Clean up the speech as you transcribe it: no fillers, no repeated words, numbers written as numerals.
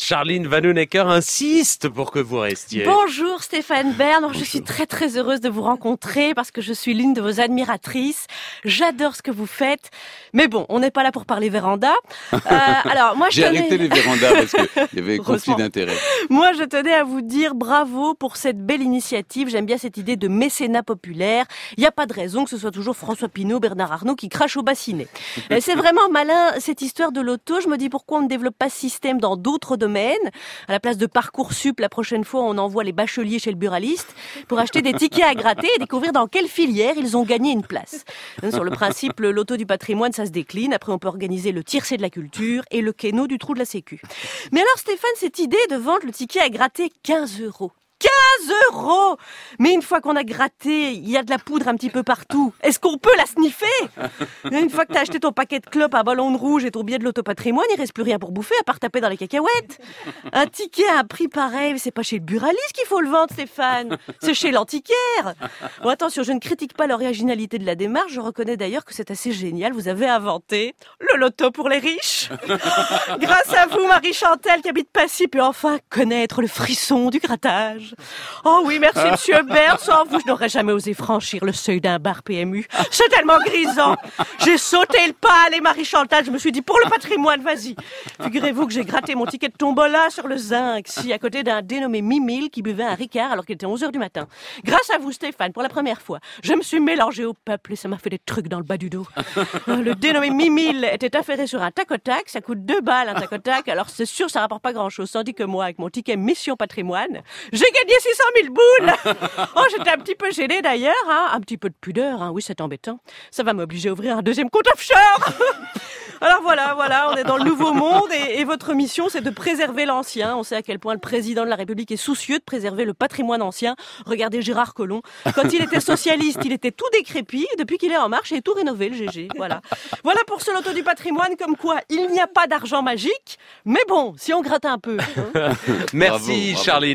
Charline Vanhoenacker insiste pour que vous restiez. Bonjour Stéphane Bern, je suis très très heureuse de vous rencontrer parce que je suis l'une de vos admiratrices. J'adore ce que vous faites, mais bon, on n'est pas là pour parler véranda. Alors moi, J'ai arrêté les vérandas parce qu'il y avait conflit d'intérêts. Moi, je tenais à vous dire bravo pour cette belle initiative. J'aime bien cette idée de mécénat populaire. Il n'y a pas de raison que ce soit toujours François Pinault, Bernard Arnault qui crachent au bassinet. C'est vraiment malin cette histoire de l'auto. Je me dis pourquoi on ne développe pas ce système dans d'autres domaines. À la place de Parcoursup, la prochaine fois, on envoie les bacheliers chez le buraliste pour acheter des tickets à gratter et découvrir dans quelle filière ils ont gagné une place. Sur le principe, le loto du patrimoine, ça se décline. Après, on peut organiser le tiercé de la culture et le kéno du trou de la sécu. Mais alors, Stéphane, cette idée de vendre le ticket à gratter 15 €. 15 €! Mais une fois qu'on a gratté, il y a de la poudre un petit peu partout. Est-ce qu'on peut la sniffer? Une fois que t'as acheté ton paquet de clopes à ballon rouge et ton billet de l'autopatrimoine, il reste plus rien pour bouffer à part taper dans les cacahuètes. Un ticket à un prix pareil, c'est pas chez le buraliste qu'il faut le vendre, Stéphane. C'est chez l'antiquaire. Bon, attention, je ne critique pas l'originalité de la démarche. Je reconnais d'ailleurs que c'est assez génial. Vous avez inventé le loto pour les riches. Grâce à vous, Marie-Chantal, qui habite Passy, peut enfin connaître le frisson du grattage. Oh oui, merci Monsieur Bern. Sans vous, je n'aurais jamais osé franchir le seuil d'un bar PMU. C'est tellement grisant. J'ai sauté le pas, allez Marie-Chantal. Je me suis dit, pour le patrimoine, vas-y. Figurez-vous que j'ai gratté mon ticket de tombola sur le zinc, à côté d'un dénommé Mimile qui buvait un Ricard alors qu'il était 11 h du matin. Grâce à vous, Stéphane, pour la première fois, je me suis mélangé au peuple et ça m'a fait des trucs dans le bas du dos. Le dénommé Mimile était affairé sur un tac-au-tac. Ça coûte 2 balles un tac-au-tac. Alors c'est sûr, ça rapporte pas grand-chose. Tandis que moi, avec mon ticket Mission Patrimoine, j'ai gagné 600 000 boules. Oh, j'étais un petit peu gênée d'ailleurs, hein. Un petit peu de pudeur, hein. Oui, c'est embêtant. Ça va m'obliger à ouvrir un deuxième compte offshore. Alors voilà, on est dans le nouveau monde et votre mission, c'est de préserver l'ancien. On sait à quel point le président de la République est soucieux de préserver le patrimoine ancien. Regardez Gérard Collomb. Quand il était socialiste, il était tout décrépit. Depuis qu'il est en marche, il est tout rénové, le GG. Voilà pour ce loto du patrimoine, comme quoi il n'y a pas d'argent magique. Mais bon, si on gratte un peu. Merci, Bravo. Charline.